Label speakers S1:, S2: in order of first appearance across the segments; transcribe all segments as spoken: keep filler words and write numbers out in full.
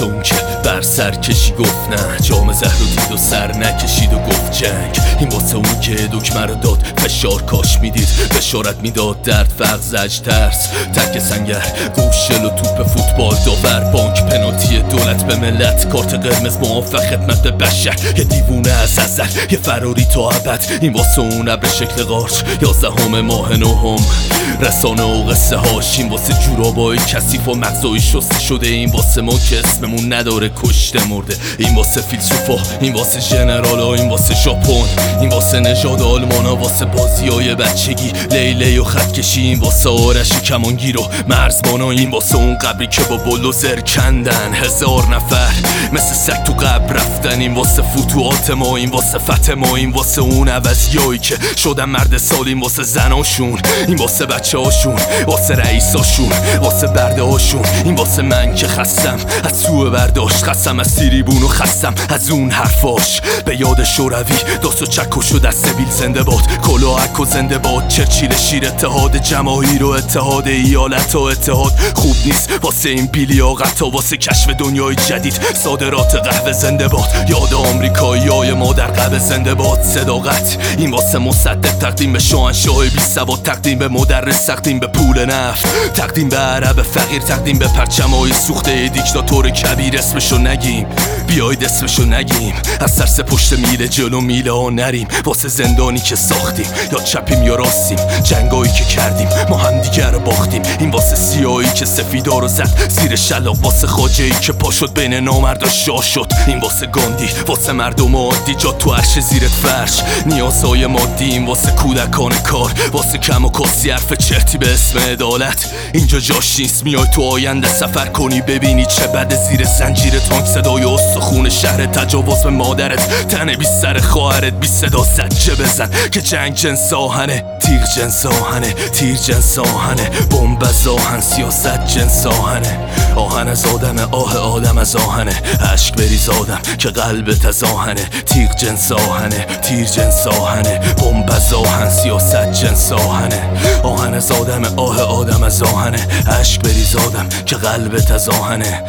S1: واسه اون که بر سر کشی گفت نه، جام زهر رو دید و سر نکشید و گفت جنگ. این واسه اون که دکمه رو داد فشار کاش میدید، بشارت میداد درد فقر زج ترس تک سنگر گوشل و توپ فوتبال داور بانک پنالتی دولت به ملت کارت قرمز موافق خدمت به بشر. یه دیوونه از ازل یه فراری تا ابد، این واسه اون به شکل قارچ یازدهم ماه نهم. رسانه و قصه هاش این واسه جورابای کثیف و مغزای شسته شده، این واسه ما که اسممون نداره کشته مرده، این واسه فیلسوفا، این واسه ژنرالا، این واسه ژاپن، این واسه نژاد آلمانا، واسه بازیای بچگی لیلی و خط کشی، این واسه آرش کمانگیر و مرزبانا، این واسه اون قبری که با بلوزر کندن هزار نفر مثل سگ تو قبر رفتن، این واسه فتوحات ما، این واسه فتح ما، این واسه اون عوضیایی که شدن مرد سال، این واسه زناشون، این واسه بچه هاشون، واسه رئیساشون، واسه برده هاشون، این واسه من که خستم از سوء برداشت، خستم از سیریبون و خستم از اون حرفاش. به یاد شوروی داست و چکش و دست بیل زنده باد، کلاهک و زنده باد، چرچیل شیر، اتحاد جماهیر و اتحاد ایالت و اتحاد خوب نیست واسه این بیلیاقت، واسه کشف دنیای جدید صادرات قهوه زنده باد، یاد آمریکایی های ما در قهوه زنده باد. صداقت این واسه مصدق، تقدیم به شاهنشاه بی سواد، تقدیم به مدرس، تقدیم به پول نفت، تقدیم به عرب فقیر، تقدیم به پرچمای سوخته دیکتاتور کبیر. اسمشو نگیم، بیاید اسمشو نگیم، از سرس پشت میله جلو میله ها نریم، واسه زندانی که ساختیم یا چپیم یا راستیم، جنگایی که کردیم ما هم دیگر رو باختیم، این واسه سیاهی که سفیدا رو زد زیر شلاق، واسه خاجه‌ای که پا شد بین نامرد و شاه شد، این واسه گاندی، واسه مردم عادی جا تو عرش زیرت فرش، نیازهای مادی، این واسه کودکان کار، واسه کم و کاسی حرف چرتی به اسم عدالت اینجا جاش نیست. میای تو آینده سفر کنی ببینی چه بده زیر زنجیر تانک، صدای استخون شهر، تجاوز به مادرت، تن بی سر خواهرت، بی صدا زجه بزن که جنگ جنس آهنه، تیغ جنس آهنه، تیر جنس آهنه، بمب از آهن، سیاست جنس آهنه، آهن از آدم، آه آدم از آهنه، عشق بریز آدم که قلبت از آهنه، تیغ جنس آهنه، تیر جنس آهنه، بمب از آهن، سیاست جنس آهنه، آهن از آدم، آه آدم از آهنه، عشق بریز آدم که قلبت از آهنه.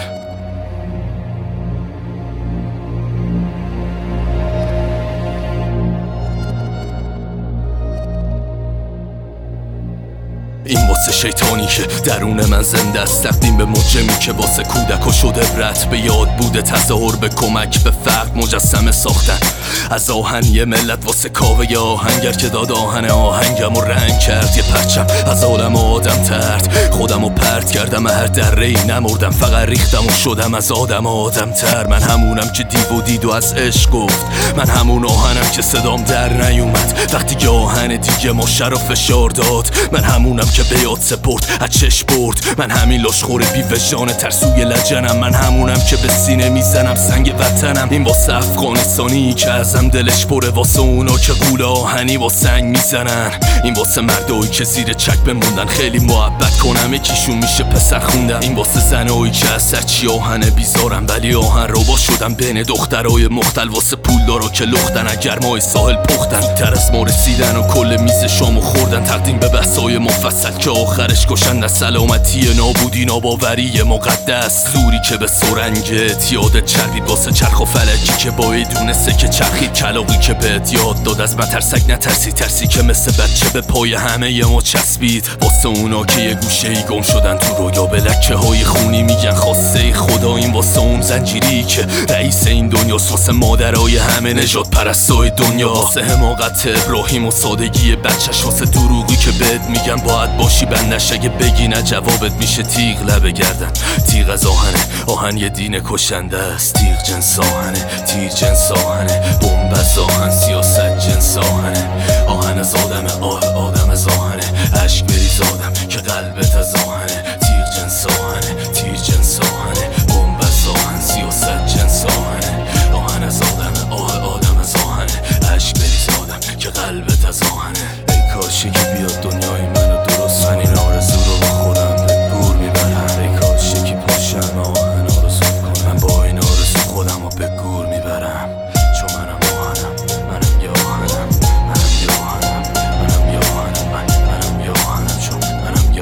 S1: این واسه شیطانی که درون من زنده است، تقدیم به مجرمی که واسه کودک و شده برت، به یاد بوده تظاهر به کمک به فرق مجسمه ساختن از آهن، یه ملت واسه کاوه آهنگر که داد آهن آهنگم و رنگ کرد، یه پرچم از عالم آدم ترد، خودم و پرت کردم هر دره ای نمردم، فقط ریختم و شدم از آدم آدم تر. من همونم که دیو و دید و از عشق گفت، من همون آهنم که صدام در نیومد وقتی که آهن دیگه ما شر و فشار داد، من همونم که به یاد سپرد از چشم برد، من همین لاشخور بی وجدان ترسوی لجنم، من همونم که به سینه میزنم سنگ وطنم، این واسه افغانستانی که ازم دلش پره، واسه اونا که قول آهنی با سنگ میزنن، این واسه مردایی که زیر چک بموندن خیلی محبت کنم یکیشون میشه پسر خوندم، این واسه زنایی که از سرچی آهنه بیزارم ولی آهن رو با شدم بین دخترای مختل، واسه پول دارا که لختن اگر مای ساحل پختن، تر از ما رسیدن و کل میز شامو خوردن، تقدیم به بحثای مفصل که آخرش کشند، از سلامتی نابودی ناباوری مقدس، زوری که به سرنگت یادت چربید، واسه چرخ و فلکی که باید دونسته که چرخید، کلاقی که بهت یاد داد از مترسک نترسی، ترسی که مثل بچه به پای همه ی ما چسبید، واسه اونا که یه گوشه ای گم شدن تو رویا، به لکه های خونی میگن خواسته خدا، این واسه اون زنجیری که رئیس این دنیاست، واسه مادرای همه نجات پرستای دنیا، واسه حماقت ابراهیم و سادگی بچه‌ش، واسه دروغی که بهت میگن باید باشی بندش، اگه بگی نه جوابت میشه تیغ لبه گردن، تیغ از آهنه، آهن یه دین کشنده است، تیغ جنس آهنه، تیر جنس آهنه، بمب از آهن، سیاست جنس آهنه، آهن از آدم، آه آدم از آهنه، عشق بریز آدم که قلبت از آهنه، تیغ جنس آهنه، تیر جنس آهنه، بمب از آهن، سیاست جنس آهنه، آهن از آدم، آه آدم از آهنه، عشق بریز آدم که قلبت از آهنه. ای کاشی که بیاد دنیای منو درست، من این آرزو رو با خودم به گور میبرم، ای کاشی که پاشم آهن آرزو کنم، من با این آرزو خودم رو به گور میبرم، چون منم آهنم، منم یه آهنم، منم یه آهنم، منم یه آهنم، من منم یه آهنم، چون منم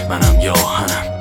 S1: منم یه آهنم